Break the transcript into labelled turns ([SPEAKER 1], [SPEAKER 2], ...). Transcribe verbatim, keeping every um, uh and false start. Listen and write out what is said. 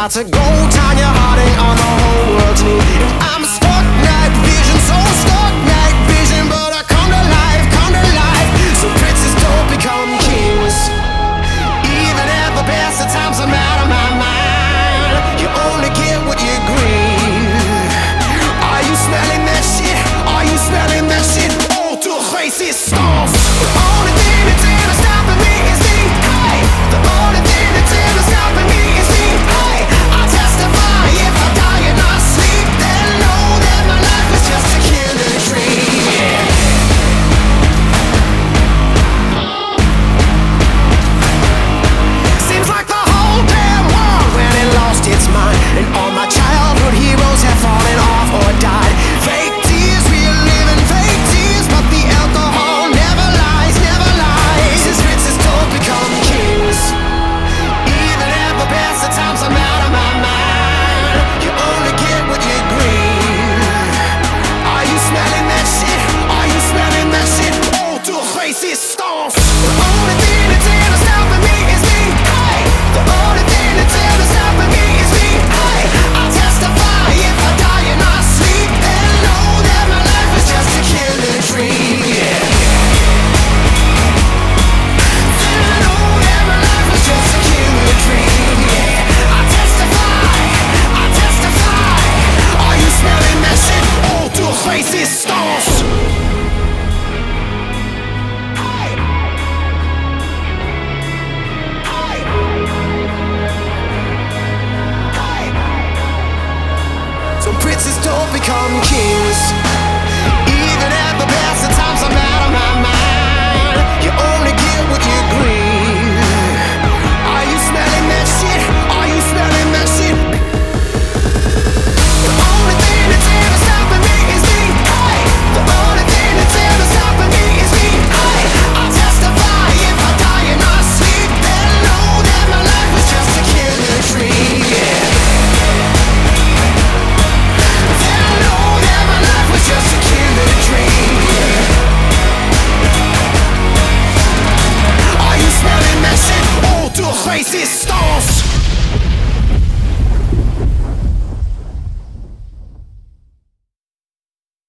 [SPEAKER 1] Lots of gold on your heartache on the whole world's need. I'm stuck, night vision, so stuck, night vision. But I come to life, come to life. So princes don't become kings. Even at the best of times I'm out of my mind. You only get what you grieve. Are you smelling that shit? Are you smelling that shit? All to a face is stars. The only thing that's ever stopping me is me. Hey, the only thing that's ever stopping me is me. Hey, I testify if I die in my sleep, then know that my life is just a killing dream. Seems like the whole damn world really lost its mind, and all my childhood heroes have fallen off or died. Fake tears, real living fake tears, but the alcohol never lies, never lies. As princes don't become kings. Even at the best of times I'm out of my mind. You only get what you grieve. Are you smelling that shit? Are you smelling that shit? All to a face is stars. The only thing that's ever stopping me is me. Hey, the only thing that's ever stopping me is me. Hey, I testify if I die in my sleep, then know that my life is just a killing dream. Yeah. Then I know that my life is just a killing dream. Yeah. I testify, I testify. Are you smelling that shit? All to a face is stars. Some princes don't become kings.